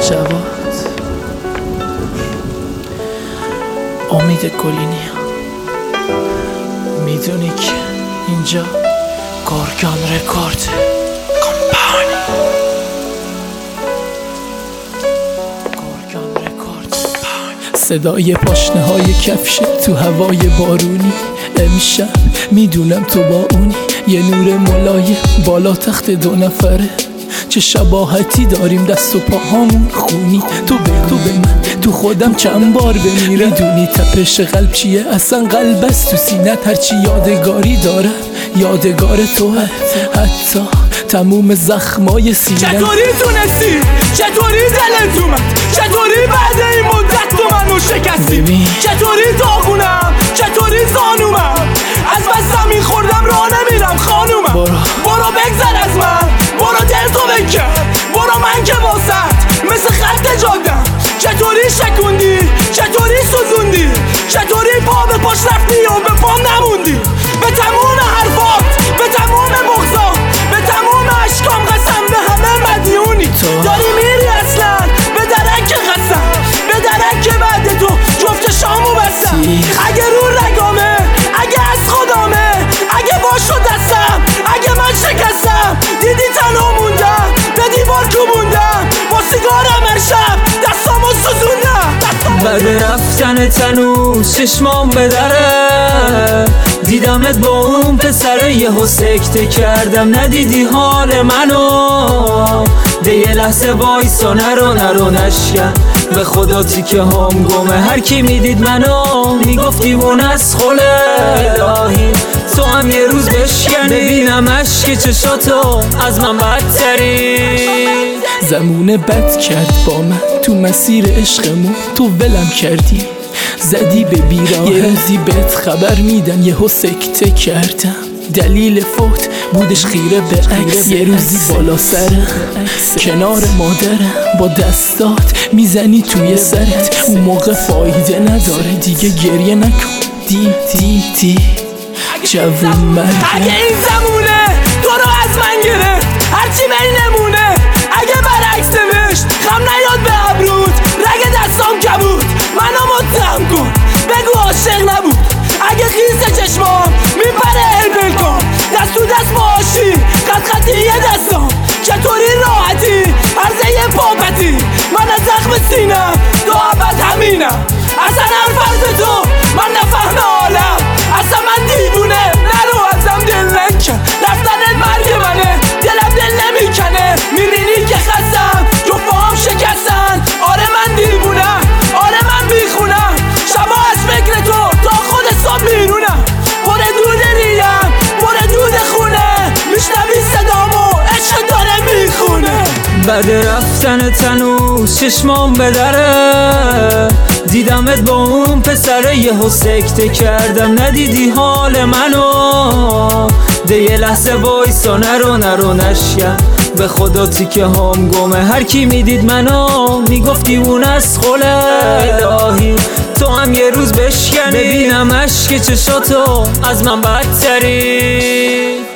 جواد امید گلینی، میدونی که اینجا گورگان رکورد کمپانی، گورگان رکورد. صدای پاشنه های کفش تو هوای بارونی، امشب میدونم تو با اونی، یه نور ملایم بالا تخت 2 نفره، چه شباهتی داریم دست و پاهامون خونی. تو به من تو خودم چند بار بمیرم، میدونی تپش قلب چیه؟ اصلا قلب است تو سینت، هرچی یادگاری دارم یادگار توه، حتی تموم زخمای سینم. چطوری تونستی؟ چطوری دلت اومد؟ چطوری بعد این مدت تو منو شکستی؟ چطوری داغونم؟ چطوری زانومم؟ از بس زمین خوردم راه نمیرم خانومم. برو بگذر از من، برو دل تو بکن، برو من که واسط مثل خط جادم. چطوری شکوندی؟ چطوری سوزوندی؟ چطوری پا به پاش رفتی و به پام نموندی؟ به تموم حرفات، به تموم بغضات، به تموم عشقام قسم به همه مدیونی. داری میری اصلا به درک قسم، به درک بعد تو جفت شامو بستم. اگه رو رگامه، اگه از خودامه، اگه باشو دستم، اگه من شکستم، دیدی تنها موندم، به دیوار کوبوندم، با سیگارم امشب دستامو سوزوندم. بعد رفتن تنو چشمام به دره، دیدمت با اون پسره یهو سکته کردم، ندیدی حال منو، ده یه لحظه وایسا نرو نشکن، به خدا تیکه هم گمه، هر کی میدید منو میگفتی اون از خله، الهی تو هم یه روز بشکنی، ببینم عشق چشاتو از من بدتری. زمونه بد کرد با من تو مسیر عشقمون، تو ولم کردی زدی به بیراه، یه روزی بهت خبر میدم یهو سکته کردم، دلیل فوت بودش خیره به عکس، یه روزی بالا سرم کنار مادرم با دستات میزنی توی سرت، اون موقع فایده نداره دیگه گریه نکن، دی جوون مرگم. اگه این زمونه تو رو از من گرفت، هرچی بینمونه اگه برعکس نوشت، خم نیاد به ابرود، رگ دستام کبود، منو متهم کن بگو عاشق نبود. اگه خیس چشمام میپره البل کن، دست تو دست با آشی، خطی یه دستام، چطوری راحتی عرضه یه پاپتی، من از زخم سینم تا ابد همینم، اصلا حرف تو من نفهم عالم، اصلا من دیوونه نرو ازم دل نکن، رفتنت مرگ منه دلم دل نمیکنه، میبینی که خستم جفاهم شکستن، آره من دیوونم، آره من بیخونم، شبا از فکر تو تا خود صبح بیرونم، پر دود ریم پر دود خونه، میشنوی صدامو عشق داره میخونه. بعد رفتن تنو چشمام به دره، دیدمت با اون پسره یهو سکته کردم، ندیدی حال منو، ده یه لحظه وایسا نرو نشکن، به خدا تیکه هم گمه، هر کی میدید منو میگفتی اون از خله، الهی تو هم یه روز بشکنی، ببینم عشق چشاتو از من بدتری.